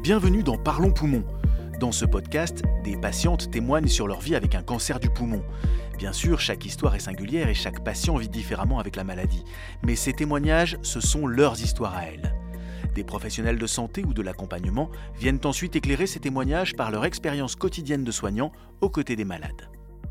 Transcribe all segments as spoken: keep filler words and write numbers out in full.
Bienvenue dans Parlons Poumons. Dans ce podcast, des patientes témoignent sur leur vie avec un cancer du poumon. Bien sûr, chaque histoire est singulière et chaque patient vit différemment avec la maladie. Mais ces témoignages, ce sont leurs histoires à elles. Des professionnels de santé ou de l'accompagnement viennent ensuite éclairer ces témoignages par leur expérience quotidienne de soignants aux côtés des malades.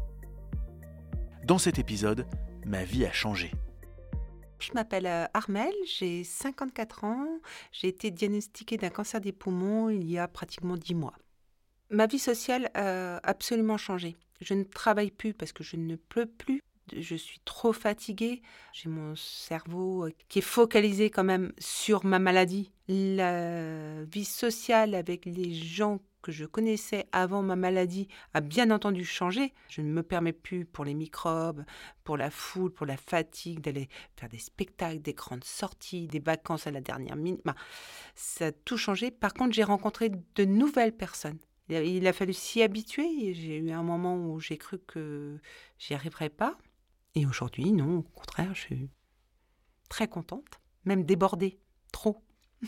Dans cet épisode, ma vie a changé. Je m'appelle Armelle, j'ai cinquante-quatre ans, j'ai été diagnostiquée d'un cancer des poumons il y a pratiquement dix mois. Ma vie sociale a absolument changé. Je ne travaille plus parce que je ne peux plus. Je suis trop fatiguée. J'ai mon cerveau qui est focalisé quand même sur ma maladie. La vie sociale avec les gens que je connaissais avant ma maladie a bien entendu changé. Je ne me permets plus pour les microbes, pour la foule, pour la fatigue, d'aller faire des spectacles, des grandes sorties, des vacances à la dernière minute. Bah, ça a tout changé. Par contre, j'ai rencontré de nouvelles personnes. Il a fallu s'y habituer. J'ai eu un moment où j'ai cru que j'y arriverais pas. Et aujourd'hui, non, au contraire, je suis très contente, même débordée, trop.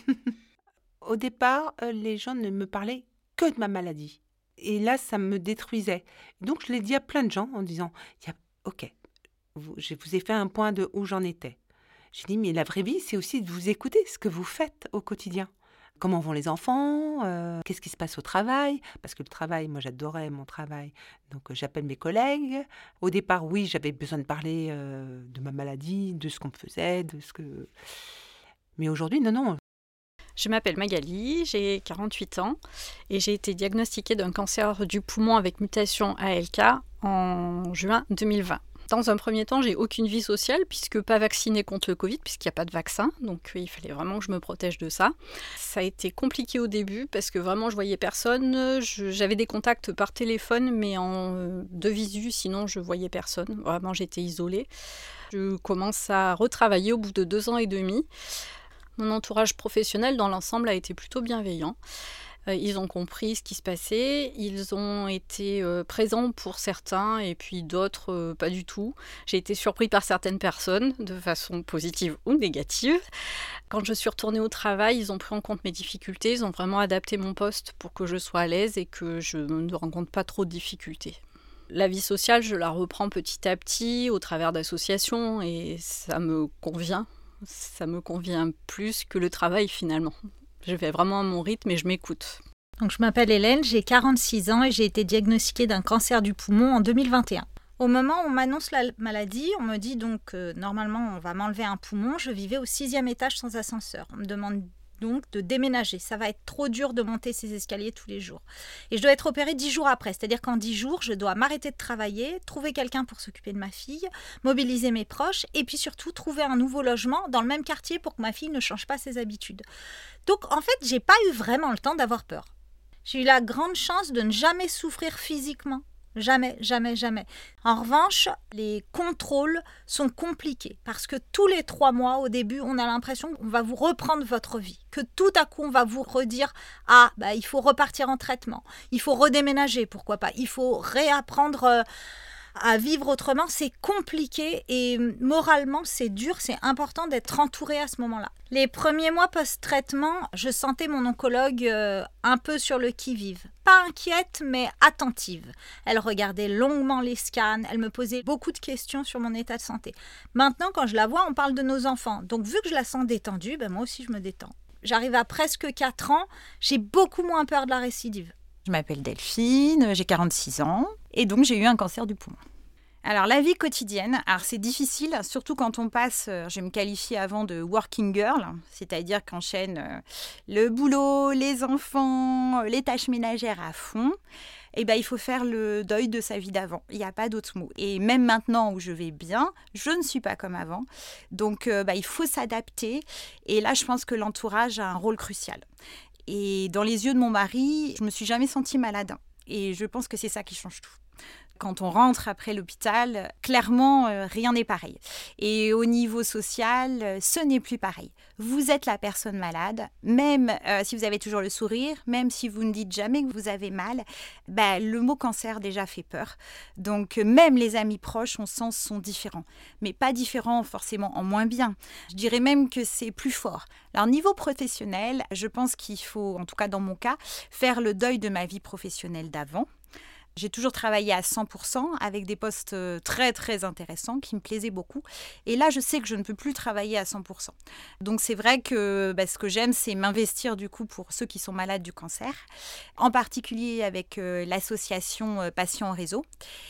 Au départ, les gens ne me parlaient que de ma maladie. Et là, ça me détruisait. Donc, je l'ai dit à plein de gens en disant, y a, ok, vous, je vous ai fait un point de où j'en étais. J'ai dit, mais la vraie vie, c'est aussi de vous écouter, ce que vous faites au quotidien. Comment vont les enfants, euh, qu'est-ce qui se passe au travail? Parce que le travail, moi j'adorais mon travail, donc euh, j'appelle mes collègues. Au départ, oui, j'avais besoin de parler euh, de ma maladie, de ce qu'on me faisait, de ce que... Mais aujourd'hui, non, non. Je m'appelle Magali, j'ai quarante-huit ans et j'ai été diagnostiquée d'un cancer du poumon avec mutation A L K en juin deux mille vingt. Dans un premier temps, j'ai aucune vie sociale puisque pas vaccinée contre le Covid, puisqu'il n'y a pas de vaccin. Donc il fallait vraiment que je me protège de ça. Ça a été compliqué au début parce que vraiment je voyais personne. Je, j'avais des contacts par téléphone mais en de visu, sinon je voyais personne. Vraiment j'étais isolée. Je commence à retravailler au bout de deux ans et demi. Mon entourage professionnel dans l'ensemble a été plutôt bienveillant. Euh, ils ont compris ce qui se passait, ils ont été euh, présents pour certains et puis d'autres euh, pas du tout. J'ai été surpris par certaines personnes de façon positive ou négative. Quand je suis retournée au travail, ils ont pris en compte mes difficultés, ils ont vraiment adapté mon poste pour que je sois à l'aise et que je ne rencontre pas trop de difficultés. La vie sociale, je la reprends petit à petit au travers d'associations et ça me convient. Ça me convient plus que le travail finalement. Je vais vraiment à mon rythme et je m'écoute. Donc, je m'appelle Hélène, j'ai quarante-six ans et j'ai été diagnostiquée d'un cancer du poumon en deux mille vingt et un. Au moment où on m'annonce la maladie, on me dit donc que euh, normalement on va m'enlever un poumon. Je vivais au sixième étage sans ascenseur. On me demande donc de déménager. Ça va être trop dur de monter ces escaliers tous les jours. Et je dois être opérée dix jours après. C'est-à-dire qu'en dix jours, je dois m'arrêter de travailler, trouver quelqu'un pour s'occuper de ma fille, mobiliser mes proches et puis surtout trouver un nouveau logement dans le même quartier pour que ma fille ne change pas ses habitudes. Donc en fait, j'ai pas eu vraiment le temps d'avoir peur. J'ai eu la grande chance de ne jamais souffrir physiquement. Jamais, jamais, jamais. En revanche, les contrôles sont compliqués parce que tous les trois mois, au début, on a l'impression qu'on va vous reprendre votre vie, que tout à coup, on va vous redire « Ah, bah, il faut repartir en traitement, il faut redéménager, pourquoi pas, il faut réapprendre... Euh, à vivre autrement, c'est compliqué et moralement, c'est dur, c'est important d'être entouré à ce moment-là. Les premiers mois post-traitement, je sentais mon oncologue euh, un peu sur le qui-vive. Pas inquiète, mais attentive. Elle regardait longuement les scans, elle me posait beaucoup de questions sur mon état de santé. Maintenant, quand je la vois, on parle de nos enfants. Donc, vu que je la sens détendue, ben moi aussi, je me détends. J'arrive à presque quatre ans, j'ai beaucoup moins peur de la récidive. Je m'appelle Delphine, j'ai quarante-six ans et donc j'ai eu un cancer du poumon. Alors la vie quotidienne, alors c'est difficile, surtout quand on passe, je me qualifiais avant de working girl, c'est-à-dire qu'enchaîne le boulot, les enfants, les tâches ménagères à fond. Et ben, il faut faire le deuil de sa vie d'avant. Il n'y a pas d'autre mot. Et même maintenant où je vais bien, je ne suis pas comme avant. Donc euh, ben, il faut s'adapter. Et là, je pense que l'entourage a un rôle crucial. Et dans les yeux de mon mari, je ne me suis jamais sentie malade. Et je pense que c'est ça qui change tout. Quand on rentre après l'hôpital, clairement, euh, rien n'est pareil. Et au niveau social, euh, ce n'est plus pareil. Vous êtes la personne malade, même euh, si vous avez toujours le sourire, même si vous ne dites jamais que vous avez mal, bah, le mot cancer déjà fait peur. Donc euh, même les amis proches, on sent, sont différents. Mais pas différents forcément en moins bien. Je dirais même que c'est plus fort. Alors niveau professionnel, je pense qu'il faut, en tout cas dans mon cas, faire le deuil de ma vie professionnelle d'avant. J'ai toujours travaillé à cent pour cent avec des postes très très intéressants qui me plaisaient beaucoup. Et là, je sais que je ne peux plus travailler à cent pour cent. Donc c'est vrai que bah, ce que j'aime, c'est m'investir du coup pour ceux qui sont malades du cancer, en particulier avec euh, l'association euh, Patients en Réseau.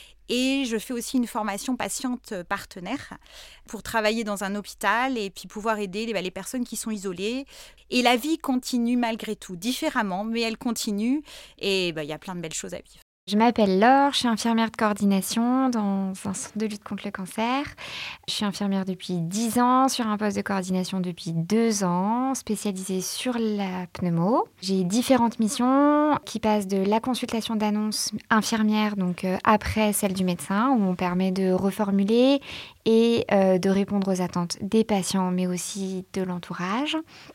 Et je fais aussi une formation patiente partenaire pour travailler dans un hôpital et puis pouvoir aider les, bah, les personnes qui sont isolées. Et la vie continue malgré tout, différemment, mais elle continue. Et bah, y a plein de belles choses à vivre. Je m'appelle Laure, je suis infirmière de coordination dans un centre de lutte contre le cancer. Je suis infirmière depuis dix ans, sur un poste de coordination depuis deux ans, spécialisée sur la pneumo. J'ai différentes missions qui passent de la consultation d'annonce infirmière, donc euh, après celle du médecin, où on permet de reformuler et euh, de répondre aux attentes des patients, mais aussi de l'entourage.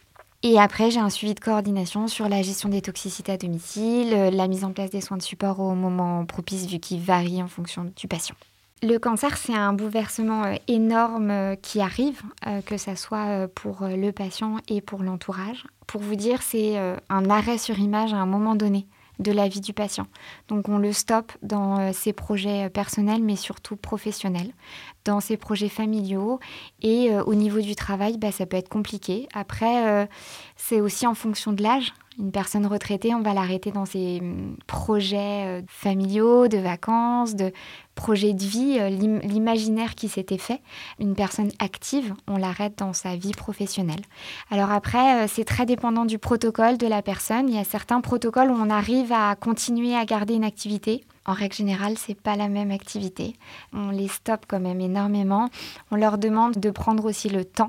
Et après, j'ai un suivi de coordination sur la gestion des toxicités à domicile, la mise en place des soins de support au moment propice, vu qu'ils varient en fonction du patient. Le cancer, c'est un bouleversement énorme qui arrive, que ce soit pour le patient et pour l'entourage. Pour vous dire, c'est un arrêt sur image à un moment donné de la vie du patient. Donc on le stoppe dans ses projets personnels, mais surtout professionnels, dans ses projets familiaux. Et euh, au niveau du travail, bah, ça peut être compliqué. Après, euh, c'est aussi en fonction de l'âge. Une personne retraitée, on va l'arrêter dans ses projets euh, familiaux, de vacances, de projets de vie, euh, l'im- l'imaginaire qui s'était fait. Une personne active, on l'arrête dans sa vie professionnelle. Alors après, euh, c'est très dépendant du protocole de la personne. Il y a certains protocoles où on arrive à continuer à garder une activité. En règle générale, c'est pas la même activité. On les stoppe quand même énormément. On leur demande de prendre aussi le temps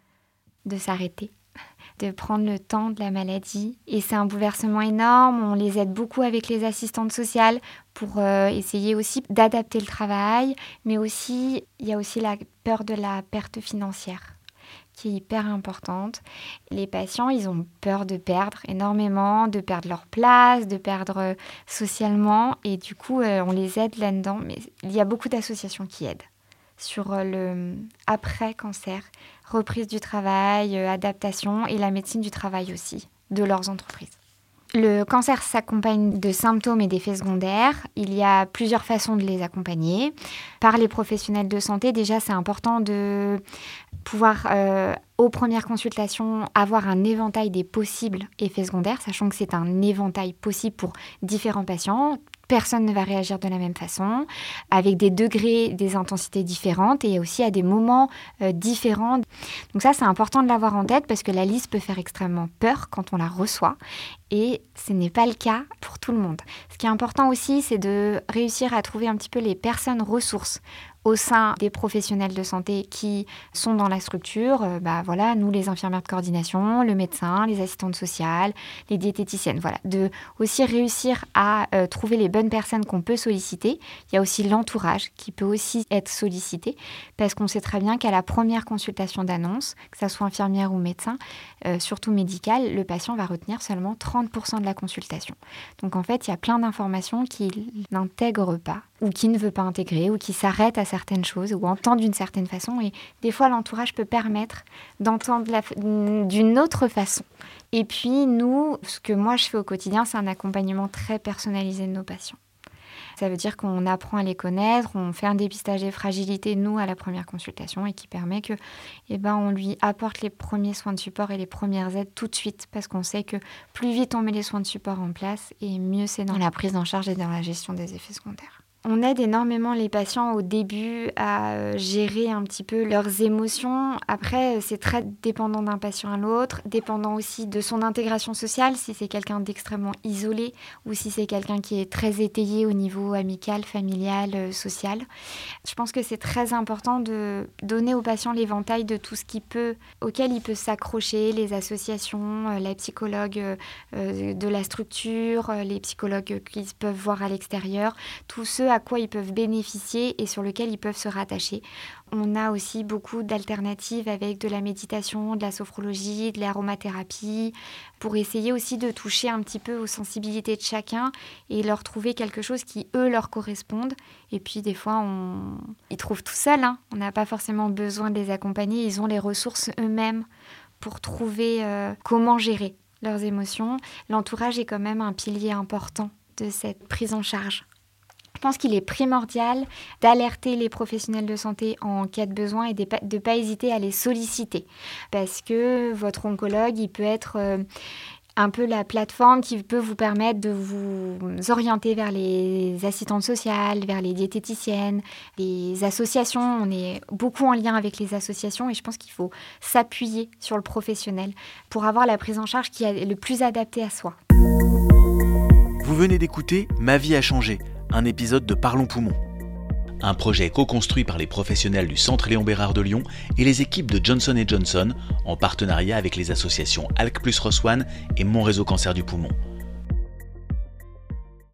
de s'arrêter, de prendre le temps de la maladie. Et c'est un bouleversement énorme. On les aide beaucoup avec les assistantes sociales pour euh, essayer aussi d'adapter le travail. Mais aussi, il y a aussi la peur de la perte financière, qui est hyper importante. Les patients, ils ont peur de perdre énormément, de perdre leur place, de perdre euh, socialement. Et du coup, euh, on les aide là-dedans. Mais il y a beaucoup d'associations qui aident sur euh, le après-cancer, reprise du travail, euh, adaptation et la médecine du travail aussi, de leurs entreprises. Le cancer s'accompagne de symptômes et d'effets secondaires. Il y a plusieurs façons de les accompagner. Par les professionnels de santé, déjà, c'est important de pouvoir, euh, aux premières consultations, avoir un éventail des possibles effets secondaires, sachant que c'est un éventail possible pour différents patients. Personne ne va réagir de la même façon, avec des degrés, des intensités différentes et aussi à des moments euh, différents. Donc ça, c'est important de l'avoir en tête parce que la liste peut faire extrêmement peur quand on la reçoit et ce n'est pas le cas pour tout le monde. Ce qui est important aussi, c'est de réussir à trouver un petit peu les personnes ressources au sein des professionnels de santé qui sont dans la structure. Euh, bah voilà, nous, les infirmières de coordination, le médecin, les assistantes sociales, les diététiciennes. Voilà, de aussi réussir à euh, trouver les bonnes personnes qu'on peut solliciter. Il y a aussi l'entourage qui peut aussi être sollicité parce qu'on sait très bien qu'à la première consultation d'annonce, que ça soit infirmière ou médecin, euh, surtout médical, le patient va retenir seulement trente pour cent de la consultation. Donc en fait, il y a plein d'informations qu'il n'intègre pas ou qui ne veut pas intégrer ou qui s'arrête à certaines choses ou entend d'une certaine façon. Et des fois, l'entourage peut permettre d'entendre la, d'une autre façon. Et puis, nous, ce que moi, je fais au quotidien, c'est un accompagnement très personnalisé de nos patients. Ça veut dire qu'on apprend à les connaître, on fait un dépistage des fragilités, nous, à la première consultation, et qui permet que, eh ben, on lui apporte les premiers soins de support et les premières aides tout de suite, parce qu'on sait que plus vite on met les soins de support en place, et mieux c'est dans la prise en charge et dans la gestion des effets secondaires. On aide énormément les patients au début à gérer un petit peu leurs émotions. Après, c'est très dépendant d'un patient à l'autre, dépendant aussi de son intégration sociale, si c'est quelqu'un d'extrêmement isolé ou si c'est quelqu'un qui est très étayé au niveau amical, familial, social. Je pense que c'est très important de donner aux patients l'éventail de tout ce qui peut, auquel il peut s'accrocher, les associations, la psychologue de la structure, les psychologues qu'ils peuvent voir à l'extérieur, tous ceux à quoi ils peuvent bénéficier et sur lequel ils peuvent se rattacher. On a aussi beaucoup d'alternatives avec de la méditation, de la sophrologie, de l'aromathérapie, pour essayer aussi de toucher un petit peu aux sensibilités de chacun et leur trouver quelque chose qui, eux, leur correspondent. Et puis, des fois, on... ils trouvent tout seuls, hein. On n'a pas forcément besoin de les accompagner. Ils ont les ressources eux-mêmes pour trouver euh, comment gérer leurs émotions. L'entourage est quand même un pilier important de cette prise en charge. Je pense qu'il est primordial d'alerter les professionnels de santé en cas de besoin et de ne pas hésiter à les solliciter. Parce que votre oncologue, il peut être euh, un peu la plateforme qui peut vous permettre de vous orienter vers les assistantes sociales, vers les diététiciennes, les associations. On est beaucoup en lien avec les associations et je pense qu'il faut s'appuyer sur le professionnel pour avoir la prise en charge qui est le plus adaptée à soi. Vous venez d'écouter Ma vie a changé, un épisode de Parlons Poumons. Un projet co-construit par les professionnels du Centre Léon Bérard de Lyon et les équipes de Johnson et Johnson en partenariat avec les associations A L K plus R O S one et Mon Réseau Cancer du Poumon.